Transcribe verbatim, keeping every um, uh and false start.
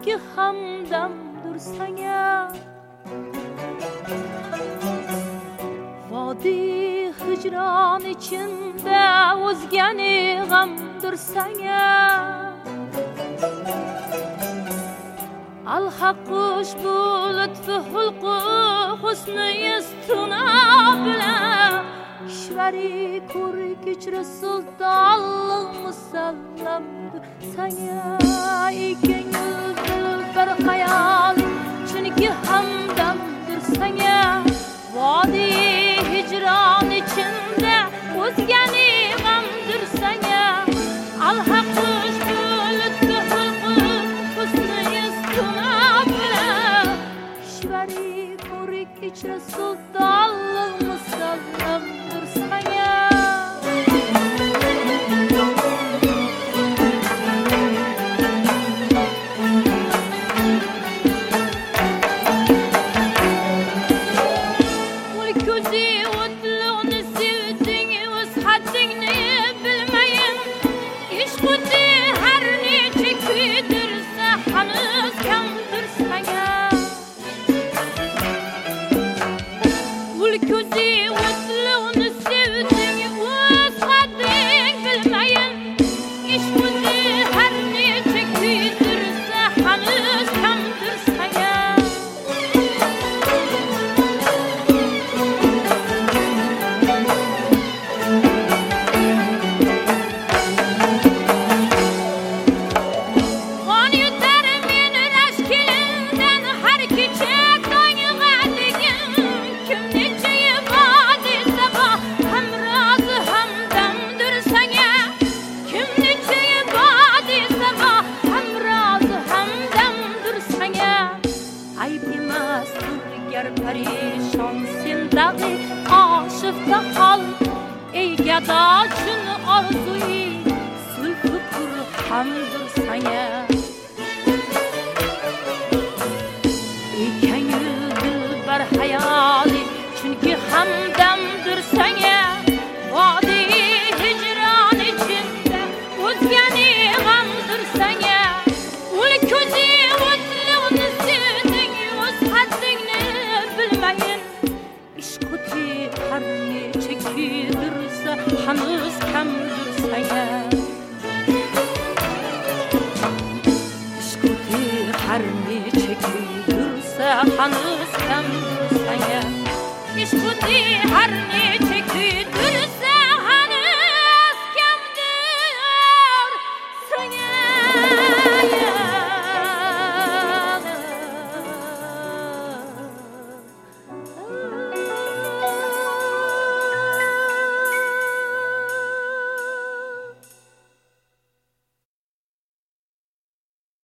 çünkü hamdamdır sana. Vadi hicran içinde o'zgani g'amdir sana. Al-Haqqush bu lütfu hulqu husni istuna bilan Kishvari ko'rik ichra sultonlik musallamdir sana. Ekan dilbar hayol chunki hamdamdir sana. Vodi hijron içinde o'zgani g'amdir sana. Al-Haqqush bu lütfu hulqu husni istuna bilan Kishvari ko'rik ichra sultonlik musallamdir sana. Perişan sindagi aşıqda hal ey gadachun arzuyi sülfükur hamdır sana. Ekan dilbar hayali çünkü hamdamdır sana. Vadi hicran içinde o'zgani g'amdir sana. Ul ko'zi o'tliqni sevding o'z haddingni bilmayin. İşkuti har necha hanuz kamdir sana. İşkuti har necha hanuz kamdir sana. İşkuti har necha